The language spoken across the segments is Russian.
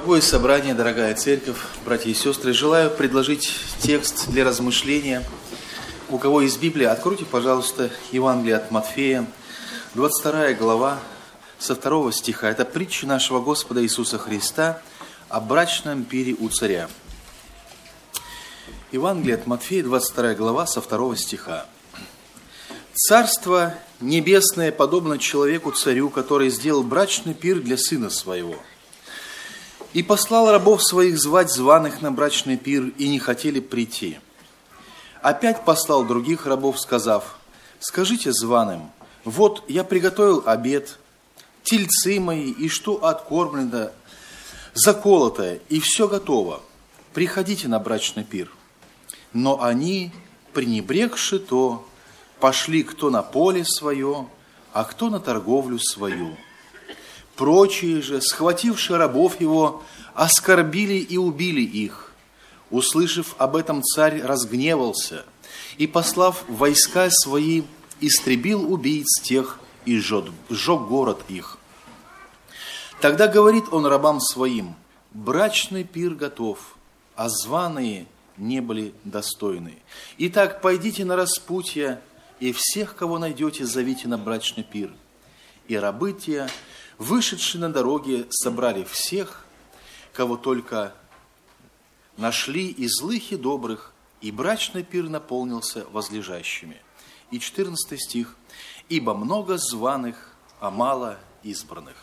Дорогое собрание, дорогая церковь, братья и сестры, желаю предложить текст для размышления. У кого есть Библия, откройте, пожалуйста, Евангелие от Матфея, 22 глава, со 2 стиха. Это притча нашего Господа Иисуса Христа о брачном пире у царя. Евангелие от Матфея, 22 глава, со 2 стиха. «Царство небесное подобно человеку-царю, который сделал брачный пир для сына своего. И послал рабов своих звать званых на брачный пир, и не хотели прийти. Опять послал других рабов, сказав: скажите званым: вот я приготовил обед, тельцы мои, и что откормлено, заколотое, и все готово. Приходите на брачный пир. Но они, пренебрегши то, пошли кто на поле свое, а кто на торговлю свою. Прочие же, схвативши рабов его, оскорбили и убили их. Услышав об этом, царь разгневался и, послав войска свои, истребил убийц тех и сжег город их. Тогда говорит он рабам своим: брачный пир готов, а званые не были достойны. Итак, пойдите на распутье, и всех, кого найдете, зовите на брачный пир. И рабы те, вышедшие на дороге, собрали всех, кого только нашли, и злых, и добрых, и брачный пир наполнился возлежащими». И 14 стих. «Ибо много званых, а мало избранных».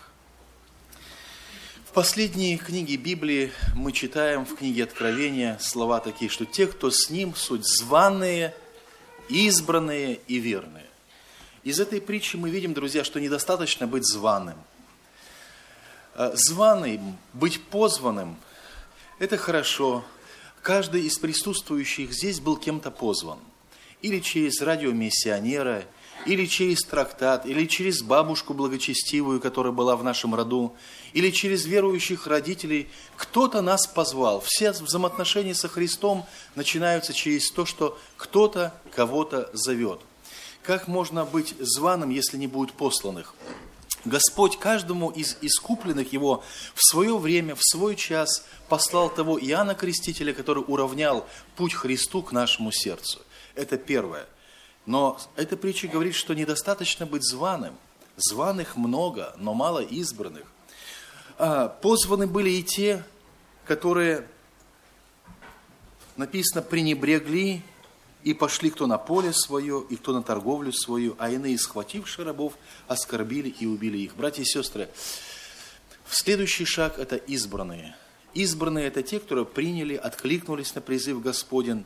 В последней книге Библии мы читаем, в книге Откровения, слова такие, что те, кто с ним, суть званые, избранные и верные. Из этой притчи мы видим, друзья, что недостаточно быть званым. Званым, быть позванным – это хорошо. Каждый из присутствующих здесь был кем-то позван. Или через радиомиссионера, или через трактат, или через бабушку благочестивую, которая была в нашем роду, или через верующих родителей. Кто-то нас позвал. Все взаимоотношения со Христом начинаются через то, что кто-то кого-то зовет. Как можно быть званым, если не будет посланных? Господь каждому из искупленных Его в свое время, в свой час послал того Иоанна Крестителя, который уравнял путь Христу к нашему сердцу. Это первое. Но эта притча говорит, что недостаточно быть званым. Званых много, но мало избранных. Позваны были и те, которые, написано, пренебрегли и пошли кто на поле свое, и кто на торговлю свою, а иные, схвативши рабов, оскорбили и убили их. Братья и сестры, следующий шаг – это избранные. Избранные – это те, которые приняли, откликнулись на призыв Господень,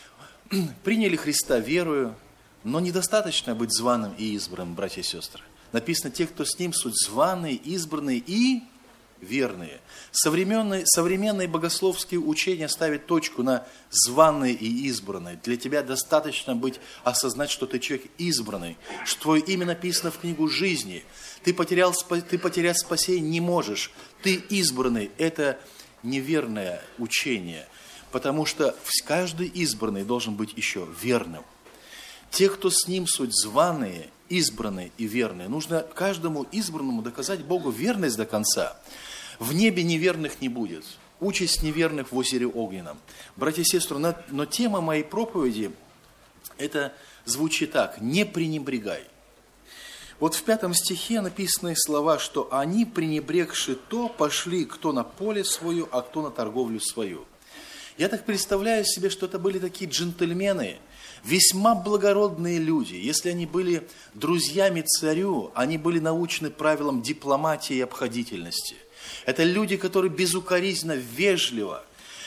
приняли Христа верою, но недостаточно быть званым и избранным, братья и сестры. Написано, те, кто с ним, суть званые, избранные и верные. Современные богословские учения ставят точку на званые и избранные. Для тебя достаточно осознать, что ты человек избранный, что твое имя написано в книгу жизни. Ты потерять спасение не можешь. Ты избранный. Это неверное учение, потому что каждый избранный должен быть еще верным. Те, кто с ним, суть званые, избранные и верные. Нужно каждому избранному доказать Богу верность до конца. В небе неверных не будет. Участь неверных в озере огненном. Братья и сестры, но тема моей проповеди, это звучит так: не пренебрегай. Вот в 5 стихе написаны слова, что они, пренебрегши то, пошли кто на поле свое, а кто на торговлю свою. Я так представляю себе, что это были такие джентльмены, весьма благородные люди. Если они были друзьями царю, они были научены правилам дипломатии и обходительности. Это люди, которые безукоризненно, вежливо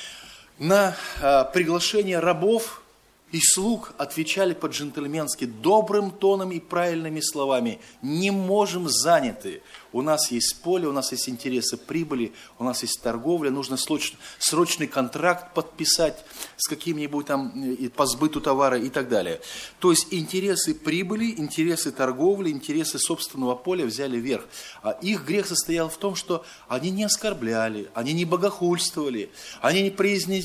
на приглашение рабов и слуг отвечали по-джентльменски добрым тоном и правильными словами. Не можем, заняты. У нас есть поле, у нас есть интересы прибыли, у нас есть торговля, нужно срочный контракт подписать с каким-нибудь там по сбыту товара и так далее. То есть интересы прибыли, интересы торговли, интересы собственного поля взяли верх. А их грех состоял в том, что они не оскорбляли, они не богохульствовали, они не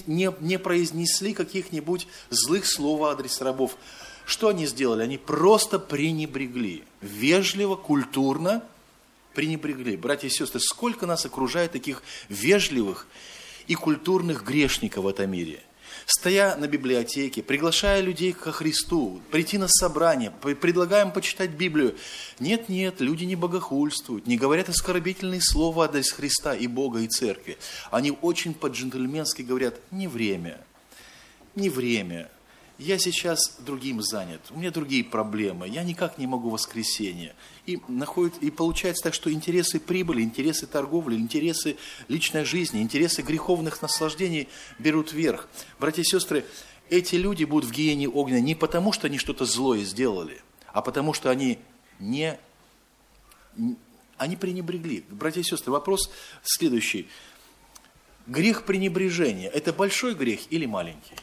произнесли каких-нибудь злых слов в адрес рабов. Что они сделали? Они просто пренебрегли. Вежливо, культурно пренебрегли. Братья и сестры, сколько нас окружает таких вежливых и культурных грешников в этом мире. Стоя на библиотеке, приглашая людей ко Христу, прийти на собрание, предлагаем почитать Библию. Нет, люди не богохульствуют, не говорят оскорбительные слова в адрес Христа и Бога, и Церкви. Они очень по-джентльменски говорят: не время, я сейчас другим занят, у меня другие проблемы, я никак не могу в воскресенье. И получается так, что интересы прибыли, интересы торговли, интересы личной жизни, интересы греховных наслаждений берут верх. Братья и сестры, эти люди будут в гиене огненной не потому, что они что-то злое сделали, а потому, что они пренебрегли. Братья и сестры, вопрос следующий. Грех пренебрежения – это большой грех или маленький?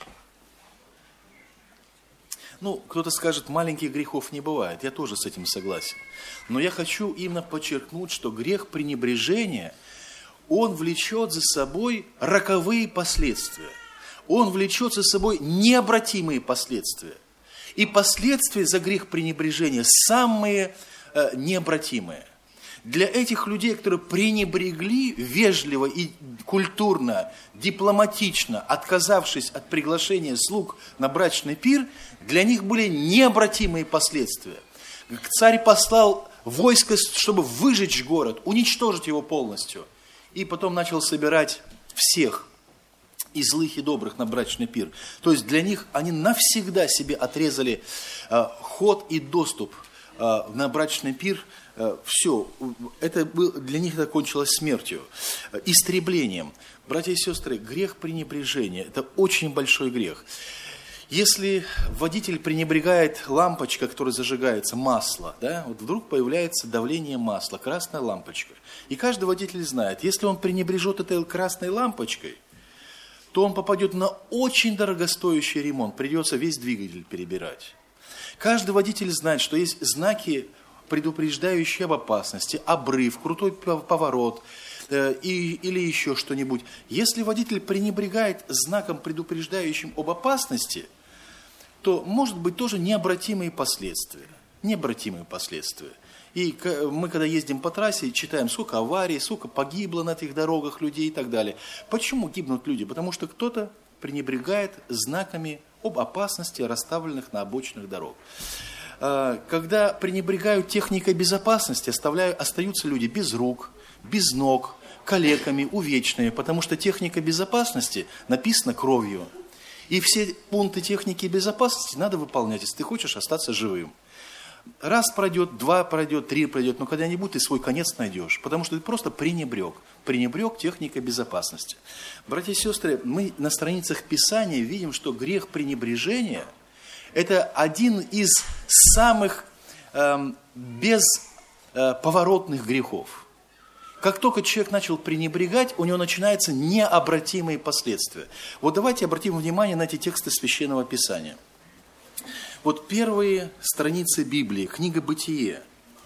Кто-то скажет, маленьких грехов не бывает. Я тоже с этим согласен. Но я хочу именно подчеркнуть, что грех пренебрежения, он влечет за собой роковые последствия. Он влечет за собой необратимые последствия. И последствия за грех пренебрежения самые необратимые. Для этих людей, которые пренебрегли вежливо и культурно, дипломатично, отказавшись от приглашения слуг на брачный пир, для них были необратимые последствия. Царь послал войско, чтобы выжечь город, уничтожить его полностью. И потом начал собирать всех, и злых, и добрых, на брачный пир. То есть для них они навсегда себе отрезали ход и доступ на брачный пир. Все, для них это кончилось смертью, истреблением. Братья и сестры, грех пренебрежения – это очень большой грех. Если водитель пренебрегает лампочкой, которая зажигается, масло, вдруг появляется давление масла, красная лампочка. И каждый водитель знает, если он пренебрежет этой красной лампочкой, то он попадет на очень дорогостоящий ремонт, придется весь двигатель перебирать. Каждый водитель знает, что есть знаки, предупреждающие об опасности, обрыв, крутой поворот или еще что-нибудь. Если водитель пренебрегает знаком, предупреждающим об опасности, то может быть тоже необратимые последствия. Необратимые последствия. И мы, когда ездим по трассе, читаем, сколько аварий, сколько погибло на этих дорогах людей и так далее. Почему гибнут люди? Потому что кто-то пренебрегает знаками об опасности, расставленных на обочинах дорог. Когда пренебрегают техникой безопасности, остаются люди без рук, без ног, калеками, увечные, потому что техника безопасности написана кровью. И все пункты техники безопасности надо выполнять, если ты хочешь остаться живым. Раз пройдет, два пройдет, три пройдет, но когда-нибудь ты свой конец найдешь, потому что ты просто пренебрег техникой безопасности. Братья и сестры, мы на страницах Писания видим, что грех пренебрежения – это один из самых бесповоротных грехов. Как только человек начал пренебрегать, у него начинаются необратимые последствия. Вот давайте обратим внимание на эти тексты Священного Писания. Вот первые страницы Библии, книга Бытие.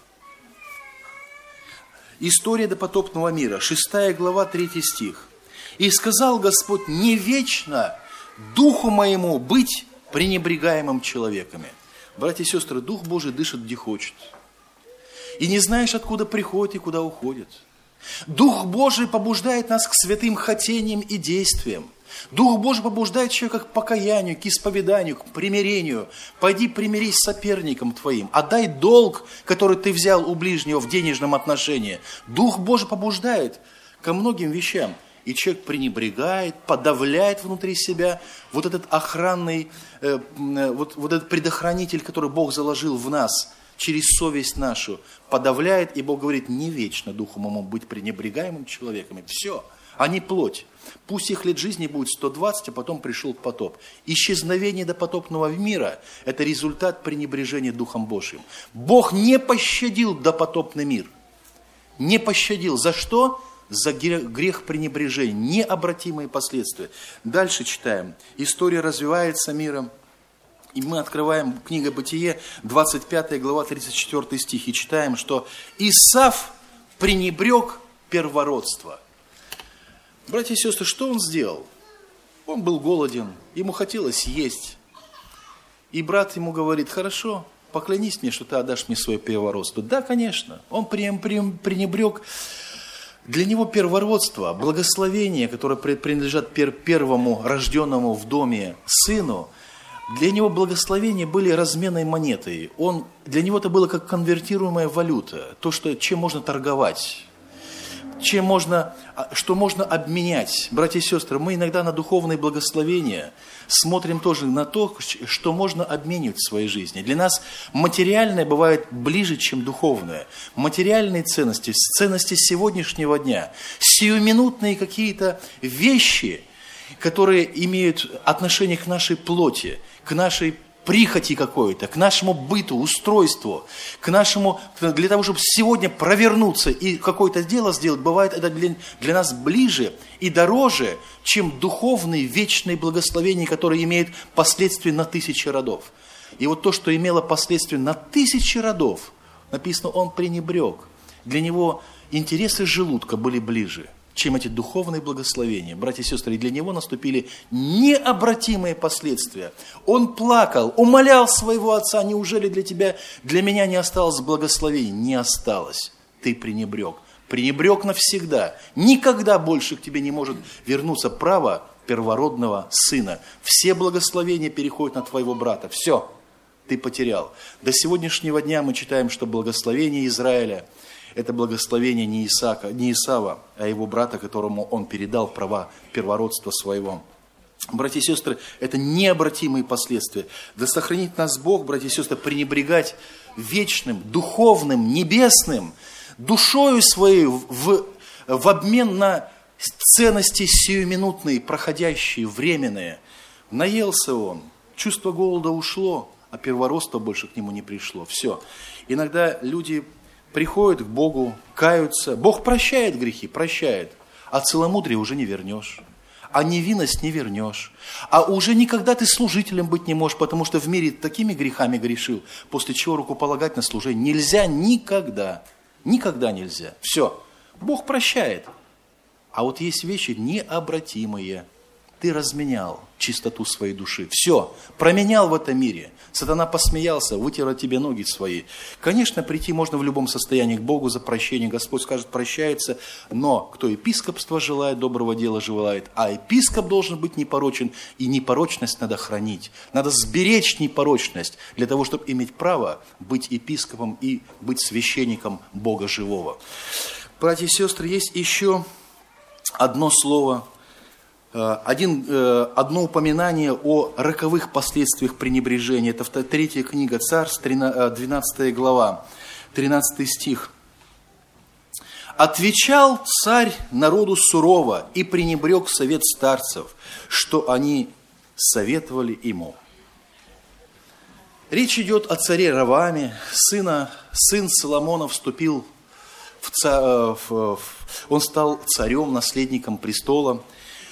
История допотопного мира, 6 глава, 3 стих. «И сказал Господь, не вечно духу моему быть пренебрегаемым человеками». Братья и сестры, Дух Божий дышит, где хочет. И не знаешь, откуда приходит и куда уходит. Дух Божий побуждает нас к святым хотениям и действиям. Дух Божий побуждает человека к покаянию, к исповеданию, к примирению. Пойди примирись с соперником твоим. Отдай долг, который ты взял у ближнего в денежном отношении. Дух Божий побуждает ко многим вещам. И человек пренебрегает, подавляет внутри себя вот этот охранный, вот этот предохранитель, который Бог заложил в нас через совесть нашу, подавляет, и Бог говорит, не вечно духу моему быть пренебрегаемым человеком. Все, они плоть. Пусть их лет жизни будет 120, а потом пришел потоп. Исчезновение допотопного мира – это результат пренебрежения Духом Божьим. Бог не пощадил допотопный мир. Не пощадил. За что? За грех пренебрежения, необратимые последствия. Дальше читаем. История развивается миром. И мы открываем книга Бытие, 25 глава, 34 стих, и читаем, что Исав пренебрег первородство. Братья и сестры, что он сделал? Он был голоден, ему хотелось есть. И брат ему говорит, хорошо, поклянись мне, что ты отдашь мне свое первородство. Да, конечно, он пренебрег. Для него первородство, благословение, которое принадлежат первому рожденному в доме сыну, для него благословения были разменной монетой. Для него это было как конвертируемая валюта, то, чем можно торговать, что можно обменять. Братья и сестры, мы иногда на духовные благословения смотрим тоже на то, что можно обменивать в своей жизни. Для нас материальное бывает ближе, чем духовное. Материальные ценности, ценности сегодняшнего дня, сиюминутные какие-то вещи, которые имеют отношение к нашей плоти, к нашей прихоти какой-то, к нашему быту, устройству, для того, чтобы сегодня провернуться и какое-то дело сделать, бывает это для нас ближе и дороже, чем духовные вечные благословения, которые имеют последствия на 1000 родов. И вот то, что имело последствия на 1000 родов, написано, он пренебрег. Для него интересы желудка были ближе, чем эти духовные благословения. Братья и сестры, и для него наступили необратимые последствия. Он плакал, умолял своего отца: неужели для меня не осталось благословений? Не осталось. Ты пренебрег. Пренебрег навсегда. Никогда больше к тебе не может вернуться право первородного сына. Все благословения переходят на твоего брата. Все, ты потерял. До сегодняшнего дня мы читаем, что благословение Израиля — это благословение не Исава, а его брата, которому он передал права первородства своего. Братья и сестры, это необратимые последствия. Да сохранит нас Бог, братья и сестры, пренебрегать вечным, духовным, небесным, душою своей в обмен на ценности сиюминутные, проходящие, временные. Наелся он, чувство голода ушло, а первородство больше к нему не пришло. Все. Иногда люди приходят к Богу, каются. Бог прощает грехи, прощает. А целомудрие уже не вернешь. А невинность не вернешь. А уже никогда ты служителем быть не можешь, потому что в мире такими грехами грешил, после чего рукополагать на служение нельзя никогда. Никогда нельзя. Все. Бог прощает. А вот есть вещи необратимые. Ты разменял чистоту своей души. Все. Променял в этом мире. Сатана посмеялся, вытер от тебя ноги свои. Конечно, прийти можно в любом состоянии к Богу за прощение. Господь скажет, прощается. Но кто епископство желает, доброго дела желает. А епископ должен быть непорочен. И непорочность надо хранить. Надо сберечь непорочность для того, чтобы иметь право быть епископом и быть священником Бога живого. Братья и сестры, есть еще одно слово, одно упоминание о роковых последствиях пренебрежения. Это 3 книга Царств, 12 глава, 13 стих. «Отвечал царь народу сурово и пренебрег совет старцев, что они советовали ему». Речь идет о царе Ровоаме. Сын Соломона вступил он стал царем, наследником престола.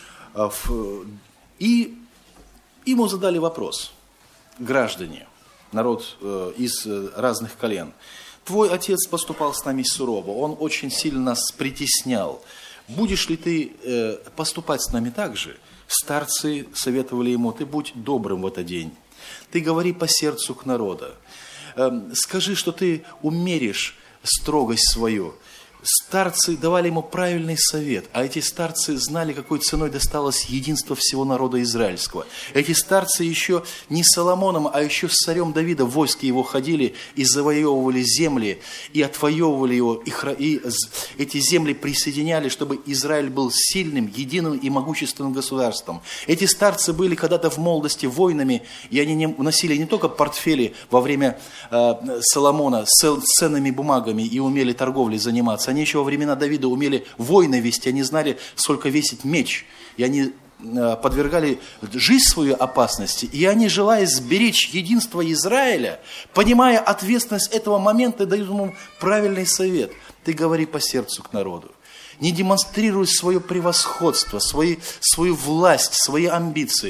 И ему задали вопрос, граждане, народ из разных колен. Твой отец поступал с нами сурово, он очень сильно нас притеснял. Будешь ли ты поступать с нами так же? Старцы советовали ему, ты будь добрым в этот день. Ты говори по сердцу к народу. Скажи, что ты умеришь строгость свою. Старцы давали ему правильный совет, а эти старцы знали, какой ценой досталось единство всего народа израильского. Эти старцы еще не с Соломоном, а еще с царем Давида в войске его ходили и завоевывали земли, и отвоевывали его, и эти земли присоединяли, чтобы Израиль был сильным, единым и могущественным государством. Эти старцы были когда-то в молодости воинами, и они носили не только портфели во время Соломона с ценными бумагами и умели торговлей заниматься. Они еще во времена Давида умели войны вести, они знали, сколько весит меч. И они подвергали жизнь свою опасности. И они, желая сберечь единство Израиля, понимая ответственность этого момента, дают ему правильный совет. Ты говори по сердцу к народу. Не демонстрируй свое превосходство, свою власть, свои амбиции.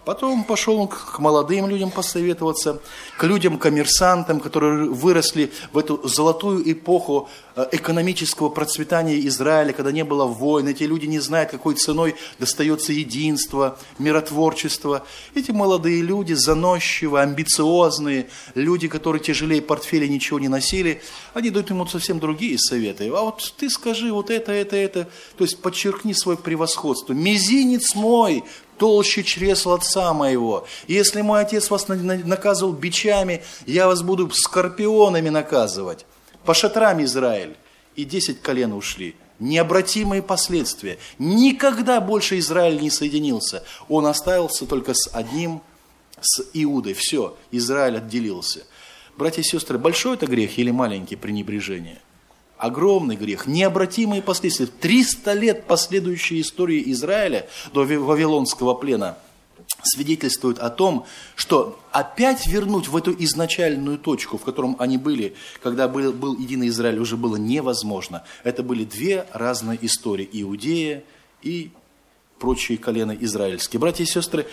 Потом пошел к молодым людям посоветоваться, к людям-коммерсантам, которые выросли в эту золотую эпоху экономического процветания Израиля, когда не было войн. Эти люди не знают, какой ценой достается единство, миротворчество. Эти молодые люди, заносчивые, амбициозные, люди, которые тяжелее портфеля ничего не носили, они дают ему совсем другие советы. А вот ты скажи вот это. То есть подчеркни свое превосходство. Мизинец мой толще чресл отца моего. Если мой отец вас наказывал бичами, я вас буду скорпионами наказывать. По шатрам Израиль. И 10 колен ушли. Необратимые последствия. Никогда больше Израиль не соединился. Он остался только с одним, с Иудой. Все, Израиль отделился. Братья и сестры, большой это грех или маленький пренебрежение? Огромный грех, необратимые последствия. 300 лет последующей истории Израиля до Вавилонского плена свидетельствует о том, что опять вернуть в эту изначальную точку, в котором они были, когда был единый Израиль, уже было невозможно. Это были две разные истории, Иудея и прочие колена израильские. Братья и сестры,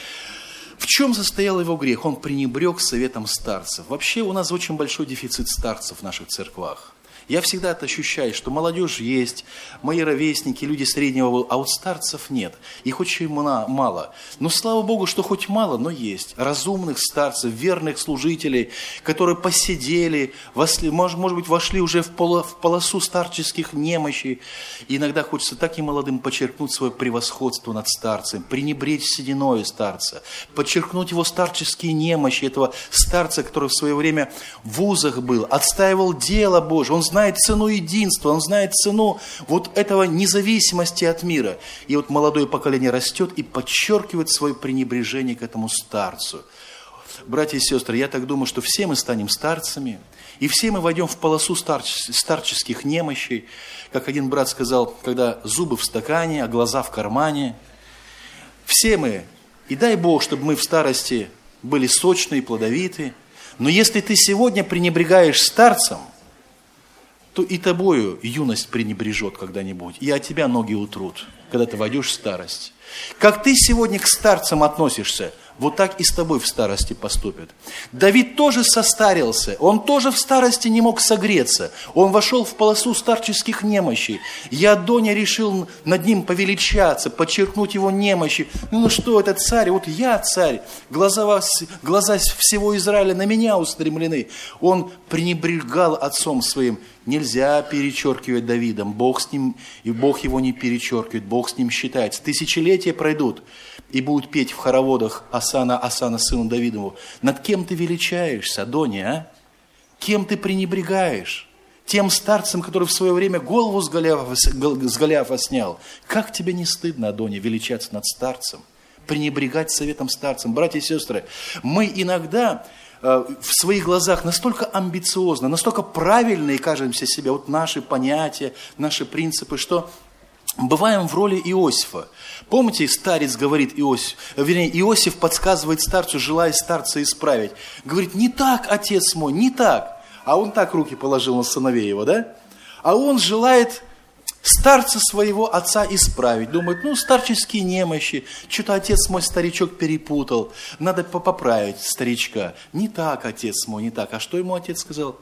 в чем состоял его грех? Он пренебрег советом старцев. Вообще у нас очень большой дефицит старцев в наших церквах. Я всегда это ощущаю, что молодежь есть, мои ровесники, люди среднего возраста, а вот старцев нет. Их очень мало. Но слава Богу, что хоть мало, но есть. Разумных старцев, верных служителей, которые посидели, может быть, вошли уже в полосу старческих немощей. И иногда хочется так и молодым подчеркнуть свое превосходство над старцем, пренебречь сединою старца, подчеркнуть его старческие немощи, этого старца, который в свое время в вузах был, отстаивал дело Божие, он знает цену единства, он знает цену вот этого независимости от мира. И вот молодое поколение растет и подчеркивает свое пренебрежение к этому старцу. Братья и сестры, я так думаю, что все мы станем старцами, и все мы войдем в полосу старческих немощей. Как один брат сказал, когда зубы в стакане, а глаза в кармане. Все мы, и дай Бог, чтобы мы в старости были сочные, плодовиты. Но если ты сегодня пренебрегаешь старцем, то и тобою юность пренебрежет когда-нибудь, и от тебя ноги утрут, когда ты войдешь в старость. Как ты сегодня к старцам относишься, вот так и с тобой в старости поступят. Давид тоже состарился, он тоже в старости не мог согреться. Он вошел в полосу старческих немощей. Адония решил над ним повеличаться, подчеркнуть его немощи. Ну что, это царь, вот я царь, глаза всего Израиля на меня устремлены. Он пренебрегал отцом своим. Нельзя перечеркивать Давидом, Бог с ним, и Бог его не перечеркивает, Бог с ним считается. Тысячелетия пройдут, и будут петь в хороводах Асана, сыну Давидову. Над кем ты величаешься, Адония, а? Кем ты пренебрегаешь? Тем старцем, который в свое время голову с Голиафа снял. Как тебе не стыдно, Адония, величаться над старцем? Пренебрегать советом старцем? Братья и сестры, мы иногда в своих глазах настолько амбициозно, настолько правильные кажемся себе, вот наши понятия, наши принципы, что бываем в роли Иосифа. Помните, старец говорит Иосиф подсказывает старцу, желая старца исправить. Говорит, не так, отец мой, не так. А он так руки положил на сыновей его, да? А он желает старца своего отца исправить. Думает, старческие немощи, что-то отец мой старичок перепутал, надо поправить старичка. Не так, отец мой, не так. А что ему отец сказал?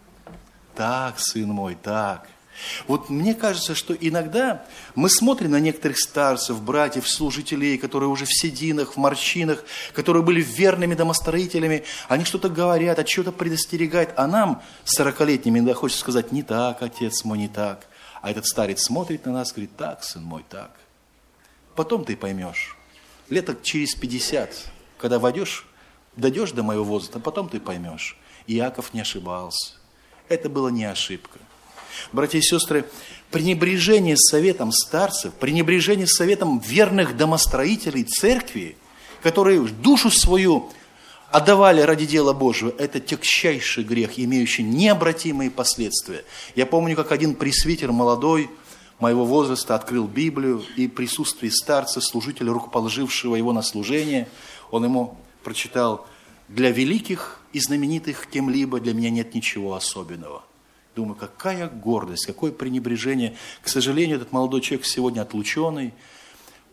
Так, сын мой, так. Вот мне кажется, что иногда мы смотрим на некоторых старцев, братьев, служителей, которые уже в сединах, в морщинах, которые были верными домостроителями, они что-то говорят, от чего-то предостерегают, а нам, 40-летним, иногда хочется сказать, не так, отец мой, не так. А этот старец смотрит на нас и говорит, так, сын мой, так. Потом ты поймешь. Лет через 50, когда дойдешь до моего возраста, потом ты поймешь. Иаков не ошибался. Это была не ошибка. Братья и сестры, пренебрежение советом старцев, пренебрежение советом верных домостроителей церкви, которые душу свою отдавали ради дела Божьего, это тягчайший грех, имеющий необратимые последствия. Я помню, как один пресвитер молодой, моего возраста, открыл Библию, и в присутствии старца, служителя, рукоположившего его на служение, он ему прочитал: «Для великих и знаменитых кем-либо для меня нет ничего особенного». Думаю, какая гордость, какое пренебрежение. К сожалению, этот молодой человек сегодня отлученный.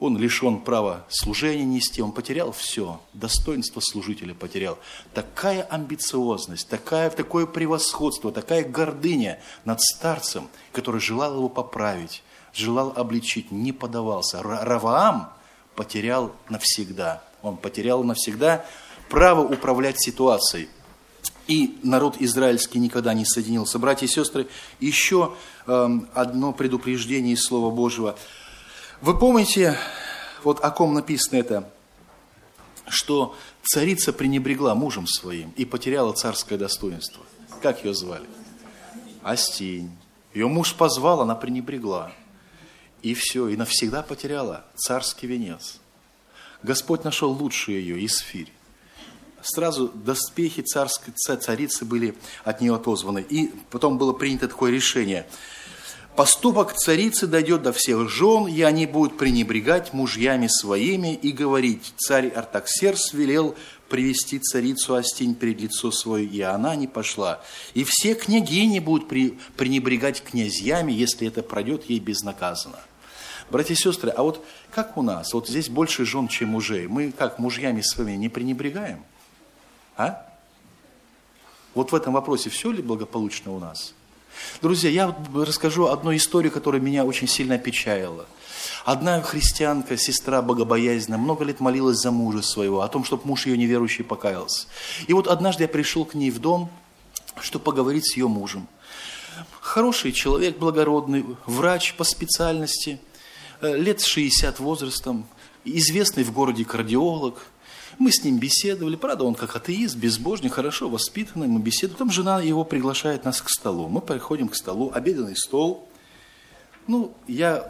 он лишен права служения нести, он потерял все, достоинство служителя потерял. Такая амбициозность, такое превосходство, такая гордыня над старцем, который желал его поправить, желал обличить, не подавался. Раваам потерял навсегда. Он потерял навсегда право управлять ситуацией. И народ израильский никогда не соединился. Братья и сестры, еще одно предупреждение из Слова Божьего. Вы помните, вот о ком написано это, что царица пренебрегла мужем своим и потеряла царское достоинство. Как ее звали? Астинь. Ее муж позвал, она пренебрегла. И все, и навсегда потеряла царский венец. Господь нашел лучшую ее, Исфирь. Сразу доспехи царской царицы были от нее отозваны. И потом было принято такое решение. Поступок царицы дойдет до всех жен, и они будут пренебрегать мужьями своими и говорить: царь Артаксеркс велел привести царицу Астинь перед лицо свое, и она не пошла. И все княгини будут пренебрегать князьями, если это пройдет ей безнаказанно. Братья и сестры, а вот как у нас? Вот здесь больше жен, чем мужей. Мы как, мужьями своими не пренебрегаем? А? Вот в этом вопросе все ли благополучно у нас? Друзья, я расскажу одну историю, которая меня очень сильно опечалила. Одна христианка, сестра богобоязненная, много лет молилась за мужа своего, о том, чтобы муж ее неверующий покаялся. И вот однажды я пришел к ней в дом, чтобы поговорить с ее мужем. Хороший человек, благородный, врач по специальности, лет 60 возрастом, известный в городе кардиолог. Мы с ним беседовали, правда, он как атеист, безбожник, хорошо воспитанный, мы беседуем. Потом жена его приглашает нас к столу. Мы приходим к столу, обеденный стол. Ну, я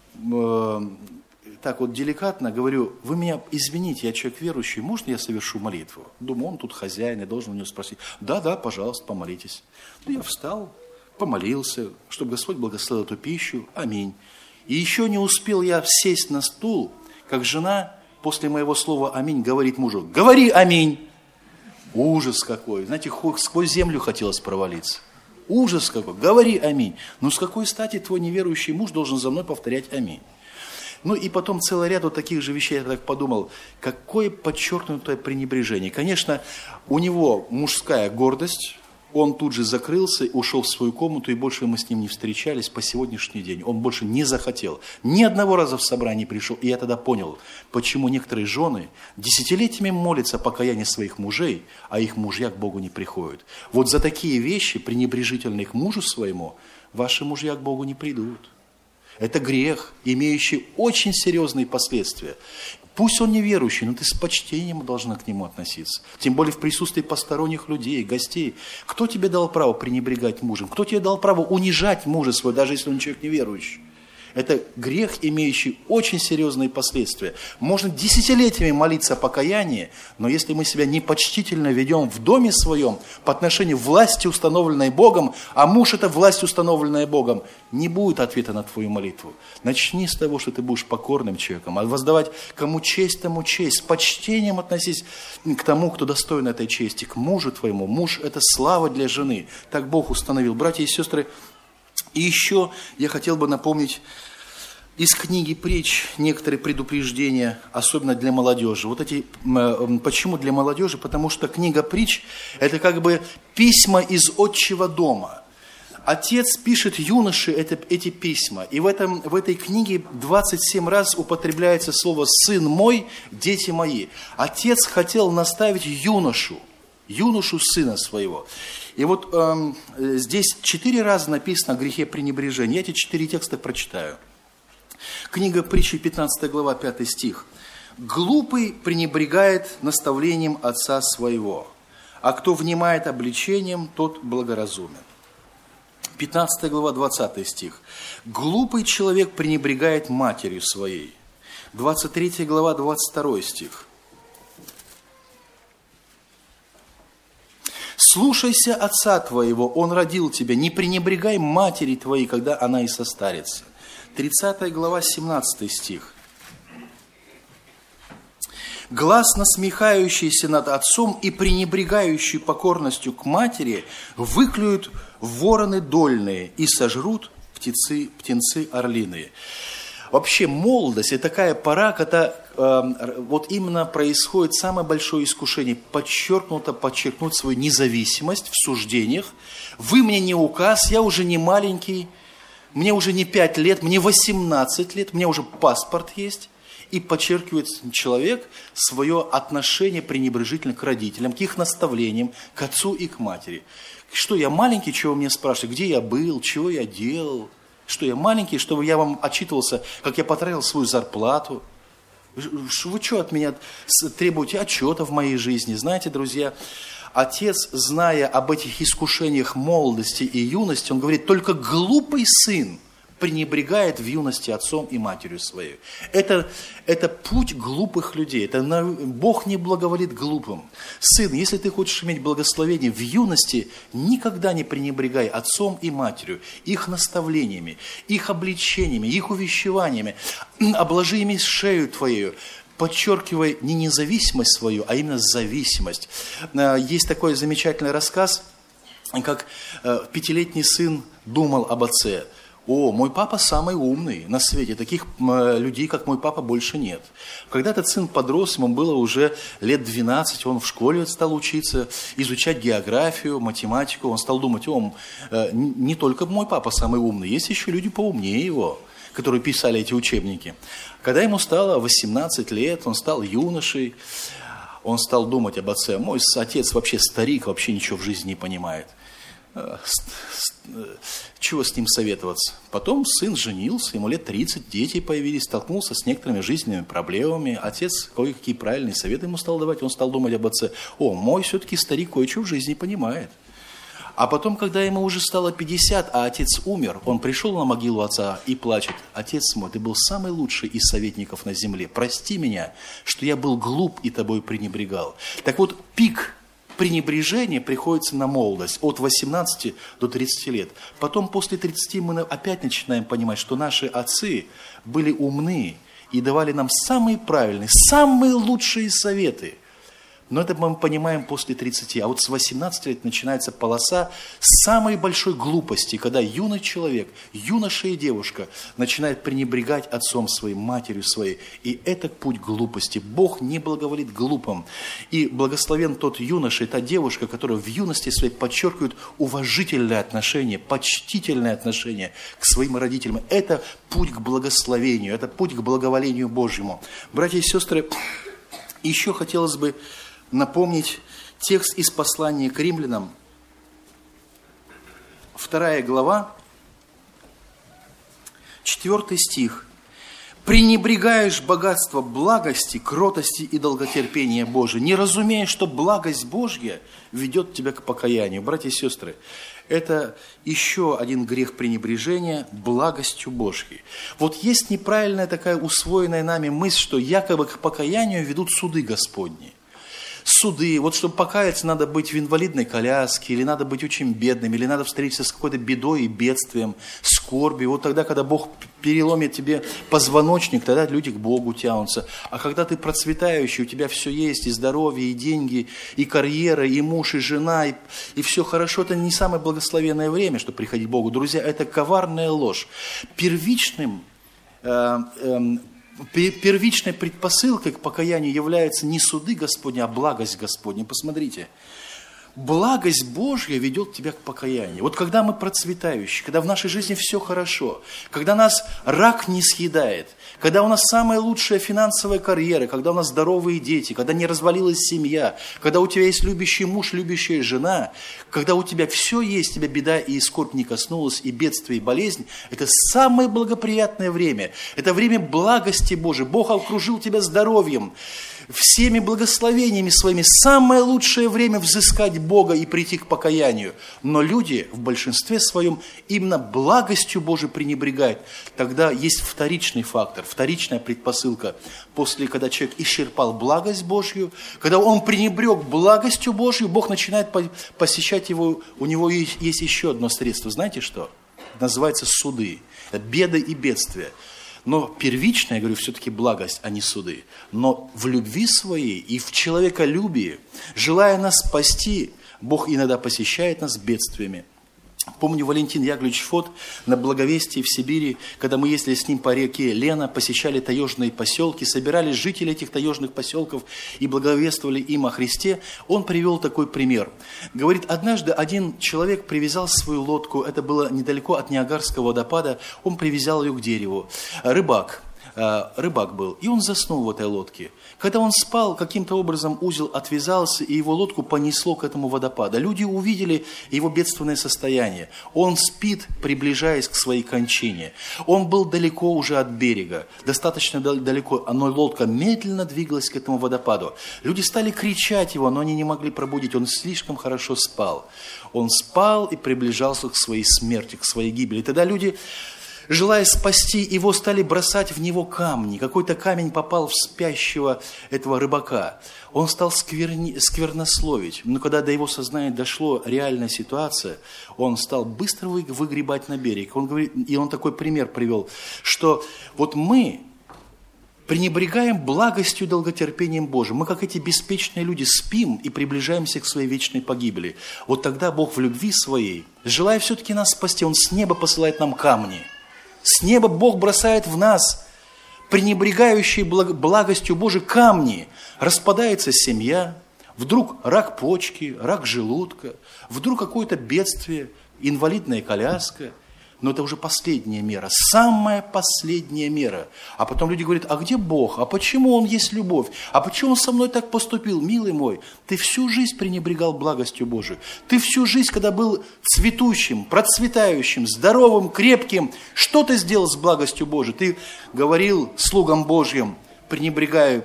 так вот деликатно говорю: вы меня извините, я человек верующий, можно я совершу молитву? Думаю, он тут хозяин, я должен у него спросить. Да, пожалуйста, помолитесь. Ну, я встал, помолился, чтобы Господь благословил эту пищу. Аминь. И еще не успел я сесть на стул, как жена после моего слова «аминь» говорит мужу: говори «аминь». Ужас какой. Знаете, сквозь землю хотелось провалиться. Ужас какой. Говори «аминь». Ну, с какой стати твой неверующий муж должен за мной повторять «аминь»? Ну, и потом целый ряд вот таких же вещей, я так подумал, какое подчеркнутое пренебрежение. Конечно, у него мужская гордость. Он тут же закрылся, ушел в свою комнату, и больше мы с ним не встречались по сегодняшний день. Он больше не захотел. Ни одного раза в собрание пришел. И я тогда понял, почему некоторые жены десятилетиями молятся о покаянии своих мужей, а их мужья к Богу не приходят. Вот за такие вещи, пренебрежительные к мужу своему, ваши мужья к Богу не придут. Это грех, имеющий очень серьезные последствия. Пусть он неверующий, но ты с почтением должна к нему относиться. Тем более в присутствии посторонних людей, гостей. Кто тебе дал право пренебрегать мужем? Кто тебе дал право унижать мужа своего, даже если он человек неверующий? Это грех, имеющий очень серьезные последствия. Можно десятилетиями молиться о покаянии, но если мы себя непочтительно ведем в доме своем по отношению власти, установленной Богом, а муж – это власть, установленная Богом, не будет ответа на твою молитву. Начни с того, что ты будешь покорным человеком, а воздавать кому честь, тому честь, с почтением относись к тому, кто достоин этой чести, к мужу твоему. Муж – это слава для жены. Так Бог установил. Братья и сестры, и еще я хотел бы напомнить из книги «Притч» некоторые предупреждения, особенно для молодежи. Вот эти, почему для молодежи? Потому что книга «Притч» – это как бы письма из отчего дома. Отец пишет юноше эти письма. И в этой книге 27 раз употребляется слово «сын мой, дети мои». Отец хотел наставить юношу сына своего. И вот здесь 4 раза написано о грехе пренебрежения. Я эти 4 текста прочитаю. Книга Притчи, 15 глава, 5 стих. «Глупый пренебрегает наставлением отца своего, а кто внимает обличением, тот благоразумен». 15 глава, 20 стих. «Глупый человек пренебрегает матерью своей». 23 глава, 22 стих. «Слушайся отца твоего, он родил тебя, не пренебрегай матери твоей, когда она и состарится». 30 глава, 17 стих. «Глас, насмехающийся над отцом и пренебрегающий покорностью к матери, выклюют вороны дольные и сожрут птенцы орлиные». Вообще молодость – это такая пора, когда вот именно происходит самое большое искушение подчеркнуть свою независимость в суждениях. Вы мне не указ, я уже не маленький, мне уже не 5 лет, мне 18 лет, у меня уже паспорт есть. И подчеркивает человек свое отношение пренебрежительно к родителям, к их наставлениям, к отцу и к матери. Что я маленький, чего вы меня спрашиваете, где я был, чего я делал? Что я маленький, чтобы я вам отчитывался, как я потратил свою зарплату? Вы что от меня требуете отчета в моей жизни? Знаете, друзья, отец, зная об этих искушениях молодости и юности, он говорит, только глупый сын пренебрегает в юности отцом и матерью своей. Это путь глупых людей. Бог не благоволит глупым. Сын, если ты хочешь иметь благословение в юности, никогда не пренебрегай отцом и матерью, их наставлениями, их обличениями, их увещеваниями. Обложи ими шею твою, подчеркивая не независимость свою, а именно зависимость. Есть такой замечательный рассказ, как 5-летний сын думал об отце. О, мой папа самый умный на свете, таких людей, как мой папа, больше нет. Когда этот сын подрос, ему было уже лет 12, он в школе стал учиться, изучать географию, математику, он стал думать, не только мой папа самый умный, есть еще люди поумнее его, которые писали эти учебники. Когда ему стало 18 лет, он стал юношей, он стал думать об отце. Мой отец вообще старик, вообще ничего в жизни не понимает. Чего с ним советоваться? Потом сын женился, ему лет 30, дети появились, столкнулся с некоторыми жизненными проблемами. Отец кое-какие правильные советы ему стал давать, он стал думать об отце. Мой все-таки старик кое-что в жизни понимает. А потом, когда ему уже стало 50, а отец умер, он пришел на могилу отца и плачет. Отец мой, ты был самый лучший из советников на земле. Прости меня, что я был глуп и тобой пренебрегал. Так вот, пик пренебрежение приходится на молодость, от 18 до 30 лет. Потом после 30 мы опять начинаем понимать, что наши отцы были умны и давали нам самые правильные, самые лучшие советы. Но это мы понимаем после 30. А вот с 18 лет начинается полоса самой большой глупости, когда юный человек, юноша и девушка начинают пренебрегать отцом своим, матерью своей. И это путь глупости. Бог не благоволит глупым. И благословен тот юноша и та девушка, которая в юности своей подчеркивают уважительное отношение, почтительное отношение к своим родителям. Это путь к благословению, это путь к благоволению Божьему. Братья и сестры, еще хотелось бы напомнить текст из послания к римлянам, 2 глава, 4 стих. «Пренебрегаешь богатство благости, кротости и долготерпения Божия, не разумея, что благость Божья ведет тебя к покаянию». Братья и сестры, это еще один грех пренебрежения благостью Божьей. Вот есть неправильная такая усвоенная нами мысль, что якобы к покаянию ведут суды Господни. Суды, вот чтобы покаяться, надо быть в инвалидной коляске, или надо быть очень бедным, или надо встретиться с какой-то бедой и бедствием, скорбью. Вот тогда, когда Бог переломит тебе позвоночник, тогда люди к Богу тянутся. А когда ты процветающий, у тебя все есть, и здоровье, и деньги, и карьера, и муж, и жена, и все хорошо, это не самое благословенное время, чтобы приходить к Богу. Друзья, это коварная ложь. Первичной предпосылкой к покаянию являются не суды Господни, а благость Господня. Посмотрите, благость Божья ведет тебя к покаянию. Вот когда мы процветающие, когда в нашей жизни все хорошо, когда нас рак не съедает, когда у нас самая лучшая финансовая карьера, когда у нас здоровые дети, когда не развалилась семья, когда у тебя есть любящий муж, любящая жена, когда у тебя все есть, тебя беда и скорбь не коснулась, и бедствие, и болезнь, это самое благоприятное время. Это время благости Божией. Бог окружил тебя здоровьем, всеми благословениями своими. Самое лучшее время взыскать Бога и прийти к покаянию. Но люди в большинстве своем именно благостью Божией пренебрегают. Тогда есть вторичный фактор, вторичная предпосылка. После, когда человек исчерпал благость Божью, когда он пренебрег благостью Божью, Бог начинает посещать его. У него есть еще одно средство. Знаете что? Это называется суды. Это беды и бедствия. Но первичная, я говорю, все-таки благость, а не суды. Но в любви своей и в человеколюбии, желая нас спасти, Бог иногда посещает нас бедствиями Помню, Валентин Яковлевич Фот на Благовестии в Сибири, когда мы ездили с ним по реке Лена, посещали таежные поселки, собирались жители этих таежных поселков и благовествовали им о Христе, он привел такой пример. Говорит, однажды один человек привязал свою лодку, это было недалеко от Ниагарского водопада, он привязал ее к дереву. Рыбак был, и он заснул в этой лодке. Когда он спал, каким-то образом узел отвязался, и его лодку понесло к этому водопаду. Люди увидели его бедственное состояние. Он спит, приближаясь к своей кончине. Он был далеко уже от берега, достаточно далеко, но лодка медленно двигалась к этому водопаду. Люди стали кричать его, но они не могли пробудить, он слишком хорошо спал. Он спал и приближался к своей смерти, к своей гибели. Тогда люди, желая спасти его, стали бросать в него камни. Какой-то камень попал в спящего этого рыбака. Он стал сквернословить. Но когда до его сознания дошла реальная ситуация, он стал быстро выгребать на берег. Он говорит, и он такой пример привел, что вот мы пренебрегаем благостью и долготерпением Божьим. Мы, как эти беспечные люди, спим и приближаемся к своей вечной погибели. Вот тогда Бог в любви своей, желая все-таки нас спасти, Он с неба посылает нам камни. С неба Бог бросает в нас, пренебрегающие благостью Божией, камни. Распадается семья, вдруг рак почки, рак желудка, вдруг какое-то бедствие, инвалидная коляска. Но это уже последняя мера, самая последняя мера. А потом люди говорят, а где Бог? А почему Он есть любовь? А почему Он со мной так поступил? Милый мой, ты всю жизнь пренебрегал благостью Божией. Ты всю жизнь, когда был цветущим, процветающим, здоровым, крепким, что ты сделал с благостью Божией? Ты говорил слугам Божьим, пренебрегая,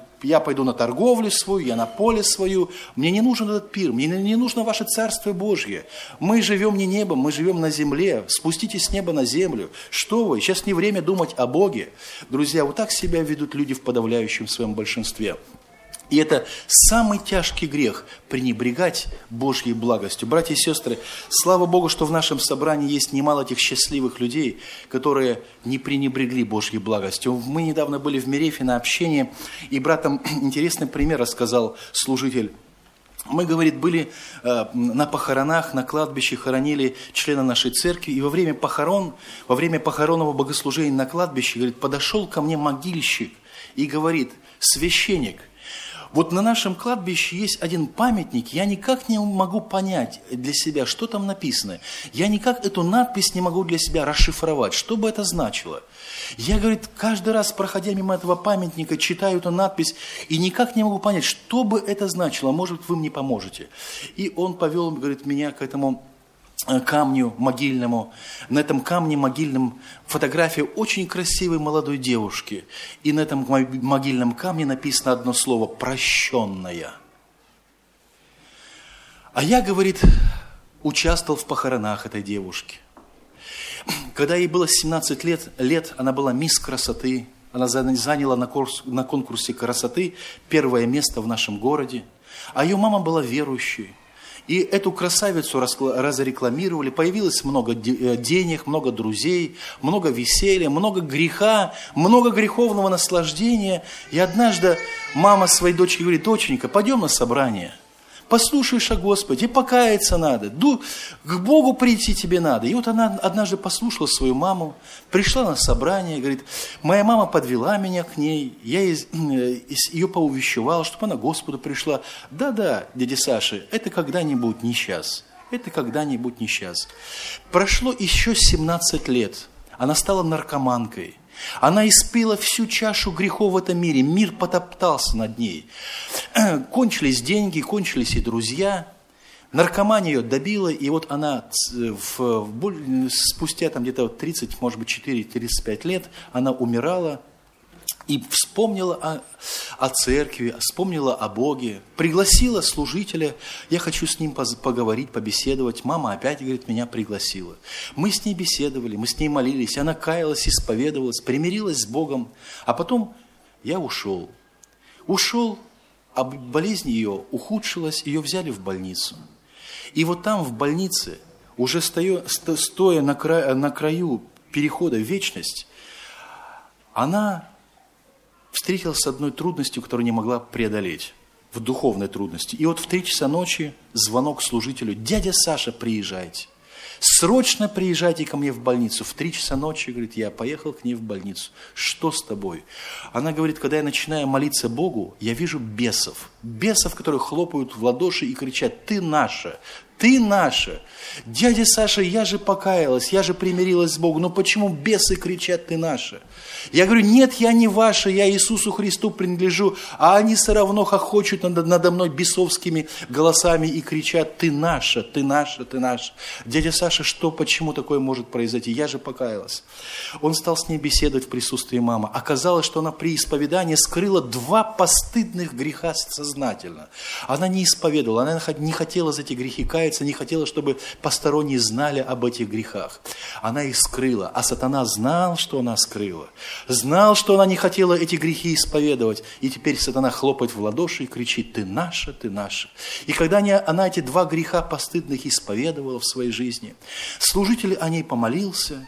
я пойду на торговлю свою, я на поле свою, мне не нужен этот пир, мне не нужно ваше Царствие Божье. Мы живем не небом, мы живем на земле, спуститесь с неба на землю. Что вы, сейчас не время думать о Боге. Друзья, вот так себя ведут люди в подавляющем своем большинстве. И это самый тяжкий грех – пренебрегать Божьей благостью. Братья и сестры, слава Богу, что в нашем собрании есть немало этих счастливых людей, которые не пренебрегли Божьей благостью. Мы недавно были в Мерефе на общении, и брат там интересный пример рассказал служитель. Мы, говорит, были на похоронах, на кладбище, хоронили члена нашей церкви, и во время похоронного богослужения на кладбище, говорит, подошел ко мне могильщик и говорит, священник, вот на нашем кладбище есть один памятник, я никак не могу понять для себя, что там написано. Я никак эту надпись не могу для себя расшифровать, что бы это значило. Я, говорит, каждый раз, проходя мимо этого памятника, читаю эту надпись и никак не могу понять, что бы это значило. Может, вы мне поможете. И он повел, говорит, меня к этому камню могильному. На этом камне могильном фотография очень красивой молодой девушки. И на этом могильном камне написано одно слово «прощенная». А я, говорит, участвовал в похоронах этой девушки. Когда ей было 17 лет, она была мисс красоты. Она заняла на конкурсе красоты первое место в нашем городе. А ее мама была верующей. И эту красавицу разрекламировали, появилось много денег, много друзей, много веселья, много греха, много греховного наслаждения. И однажды мама своей дочери говорит, доченька, пойдем на собрание, послушаешь о Господе, тебе покаяться надо, к Богу прийти тебе надо. И вот она однажды послушала свою маму, пришла на собрание, говорит, моя мама подвела меня к ней, я ее поувещевал, чтобы она к Господу пришла. Да, дядя Саша, это когда-нибудь не сейчас, это когда-нибудь не сейчас. Прошло еще 17 лет, она стала наркоманкой. Она испила всю чашу грехов в этом мире. Мир потоптался над ней. Кончились деньги, кончились и друзья. Наркомания ее добила, и вот она спустя там где-то 30, может быть, 4-35 лет, она умирала и вспомнила о церкви, вспомнила о Боге, пригласила служителя, я хочу с ним поговорить, побеседовать. Мама опять, говорит, меня пригласила. Мы с ней беседовали, мы с ней молились, она каялась, исповедовалась, примирилась с Богом. А потом я ушел, а болезнь ее ухудшилась, ее взяли в больницу. И вот там в больнице, уже стоя на краю перехода в вечность, она встретилась с одной трудностью, которую не могла преодолеть, в духовной трудности. И вот в 3 часа ночи звонок служителю, дядя Саша, приезжайте. срочно приезжайте ко мне в больницу. В 3 часа ночи, говорит, я поехал к ней в больницу. Что с тобой? Она говорит, когда я начинаю молиться Богу, я вижу бесов. Бесов, которые хлопают в ладоши и кричат: ты наша, ты наша. Дядя Саша, я же покаялась, я же примирилась с Богом. Но почему бесы кричат: ты наша? Я говорю: нет, я не ваша, я Иисусу Христу принадлежу. А они все равно хохочут надо мной бесовскими голосами и кричат: ты наша, ты наша, ты наша. Дядя Саша, что, почему такое может произойти? Я же покаялась. Он стал с ней беседовать в присутствии мамы. Оказалось, что она при исповедании скрыла 2 постыдных греха сознательно. Она не исповедовала, она не хотела за эти грехи каяться, не хотела, чтобы посторонние знали об этих грехах. Она их скрыла, а сатана знал, что она скрыла. Знал, что она не хотела эти грехи исповедовать. И теперь сатана хлопает в ладоши и кричит: ты наша, ты наша. И когда она эти 2 греха постыдных исповедовала в своей жизни, служитель о ней помолился,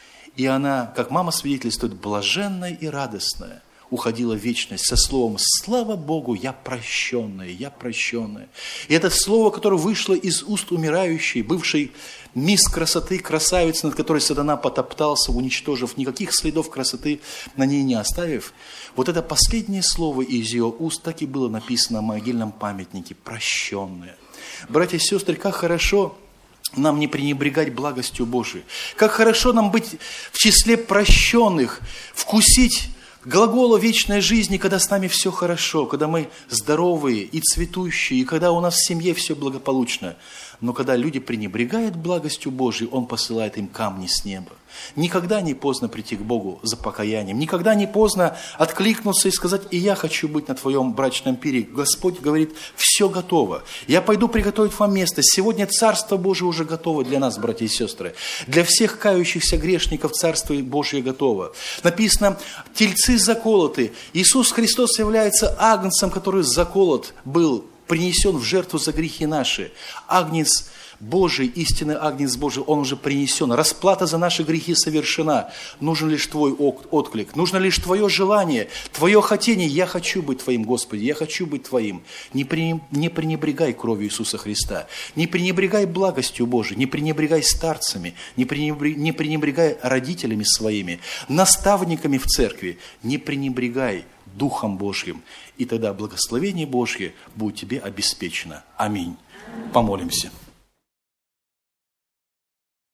и она, как мама свидетельствует, блаженная и радостная, уходила в вечность со словом: слава Богу, я прощенная, я прощенная. И это слово, которое вышло из уст умирающей, бывшей мисс красоты, красавицы, над которой сатана потоптался, уничтожив, никаких следов красоты на ней не оставив, вот это последнее слово из ее уст так и было написано на могильном памятнике: прощенная. Братья и сестры, как хорошо нам не пренебрегать благостью Божией. Как хорошо нам быть в числе прощенных, вкусить глагола вечной жизни, когда с нами все хорошо, когда мы здоровые и цветущие, и когда у нас в семье все благополучно. Но когда люди пренебрегают благостью Божией, Он посылает им камни с неба. Никогда не поздно прийти к Богу за покаянием. Никогда не поздно откликнуться и сказать: и я хочу быть на твоем брачном пире. Господь говорит: все готово. Я пойду приготовить вам место. Сегодня Царство Божие уже готово для нас, братья и сестры. Для всех кающихся грешников Царство Божие готово. Написано: тельцы заколоты. Иисус Христос является агнцем, который заколот был, принесен в жертву за грехи наши. Агнец Божий, истинный агнец Божий, он уже принесен. Расплата за наши грехи совершена. Нужен лишь твой отклик, нужно лишь твое желание, твое хотение. Я хочу быть твоим, Господи, я хочу быть твоим. Не пренебрегай кровью Иисуса Христа, не пренебрегай благостью Божией, не пренебрегай старцами, не пренебрегай родителями своими, наставниками в церкви, не пренебрегай Духом Божьим. И тогда благословение Божье будет тебе обеспечено. Аминь. Помолимся.